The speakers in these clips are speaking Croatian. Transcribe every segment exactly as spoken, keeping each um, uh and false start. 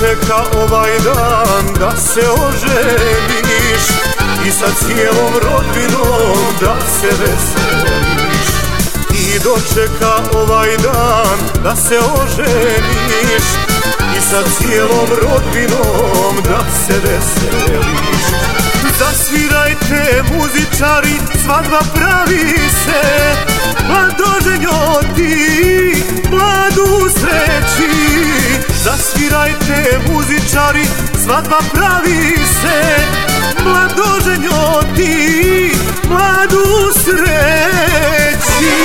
dočeka ovaj dan da se oženiš i sa cijelom rodbinom da se veseliš. I dočeka ovaj dan da se oženiš i sa cijelom rodbinom da se veseliš. Zasvirajte muzičari, svadba pravi se, mladoženjo ti mladu sreći. Zasvirajte muzičari, svadba pravi se, mladoženjo ti mladu sreći.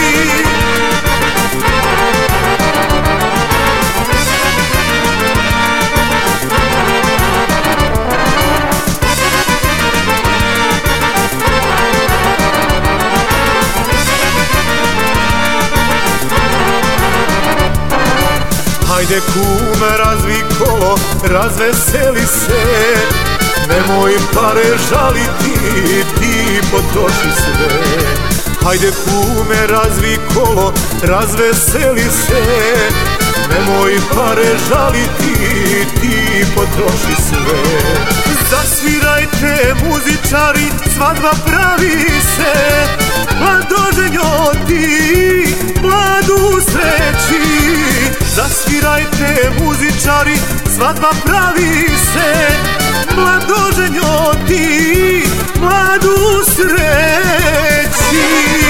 Hajde kume, razvi kolo, razveseli se, nemoj pare žaliti, ti potroši sve. Hajde kume, razvi kolo, razveseli se, nemoj pare žaliti, ti potroši sve. Zasvirajte muzičari, svadba pravi se, mladoženjo ti mladu sreći. Zasvirajte muzičari, svadba pravi se, mladoženjo ti mladu sreći.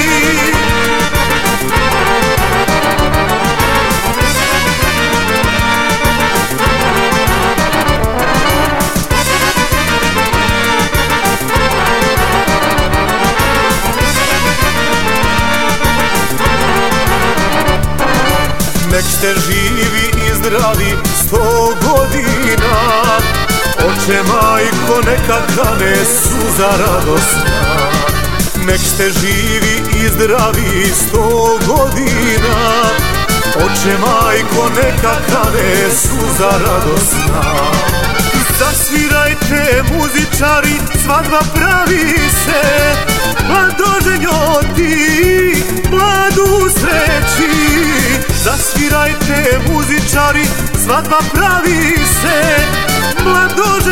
Nek ste živi i zdravi sto godina, oče majko neka kane suza radosna. Nek ste živi i zdravi sto godina, oče majko neka kane suza radosna. Zasvirajte muzičari, svadba pravi se, mladoženjo ti mladu sreći. Zasvirajte muzičari, svadba pravi se, mladoženjo